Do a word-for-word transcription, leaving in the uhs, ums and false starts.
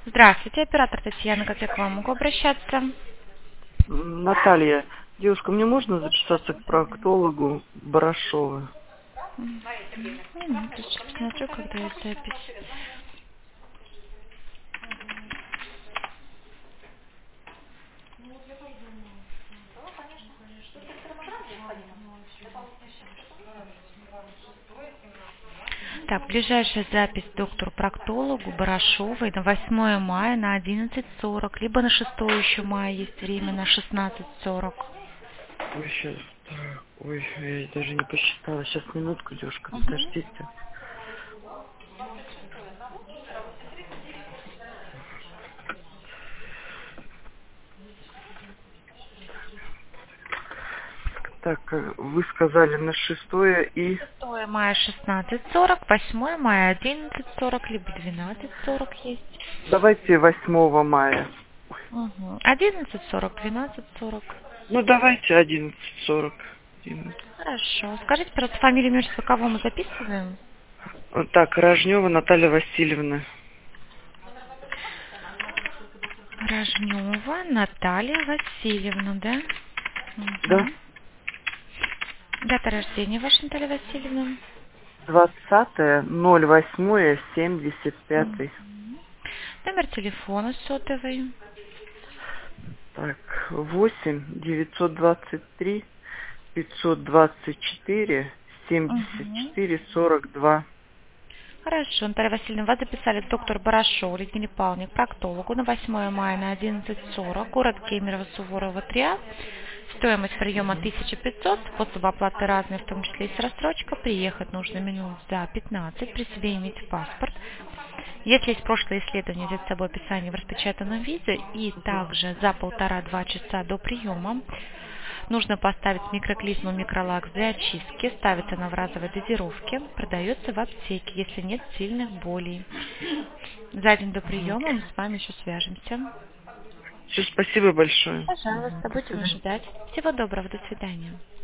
Здравствуйте, оператор Татьяна, как я к вам могу обращаться? Наталья, девушка, мне можно записаться к проктологу Барашова? М, Минуту, сейчас посмотрю, когда есть запись. Так, ближайшая запись к доктору-проктологу Барашовой на восьмое мая на одиннадцать сорок, либо на шестое еще мая есть время на шестнадцать сорок. Ой, сейчас, так, ой, я даже не посчитала. Сейчас, минутку, девушка, Мгм. подождите. Так, э, вы сказали на шестое и... шестое мая шестнадцать сорок, восьмое мая одиннадцать сорок, либо двенадцать сорок есть. Давайте восьмого мая. Угу. одиннадцать сорок, двенадцать сорок. Ну, давайте одиннадцать сорок. Хорошо. Скажите, пожалуйста, фамилию, имя, отчество, кого мы записываем? Вот так, Рожнева Наталья Васильевна. Рожнева Наталья Васильевна, да? Да, Угу. Дата рождения ваша, Наталья Васильевна? двадцатое ноль восьмое семьдесят пятый. Мгм. Номер телефона сотовый. Так, восемь девятьсот двадцать три пятьсот двадцать четыре семьдесят Угу. четыре сорок два. Хорошо, Наталья Васильевна, вас записали к доктору Барашову, Людмиле Павловне, к проктологу на восьмое мая на одиннадцать сорок, город Кемерово, Суворова, три А. Стоимость приема тысяча пятьсот, способ оплаты разные, в том числе есть рассрочка. Приехать нужно минут за пятнадцать, при себе иметь паспорт. Если есть прошлое исследование, взять с собой описание в распечатанном виде, и также за полтора-два часа до приема нужно поставить микроклизму микролакс для очистки, ставится она в разовой дозировке, продается в аптеке, если нет сильных болей. За день до приема мы с вами еще свяжемся. Все, спасибо большое. Пожалуйста, До будем свидания. ждать. Всего доброго, до свидания.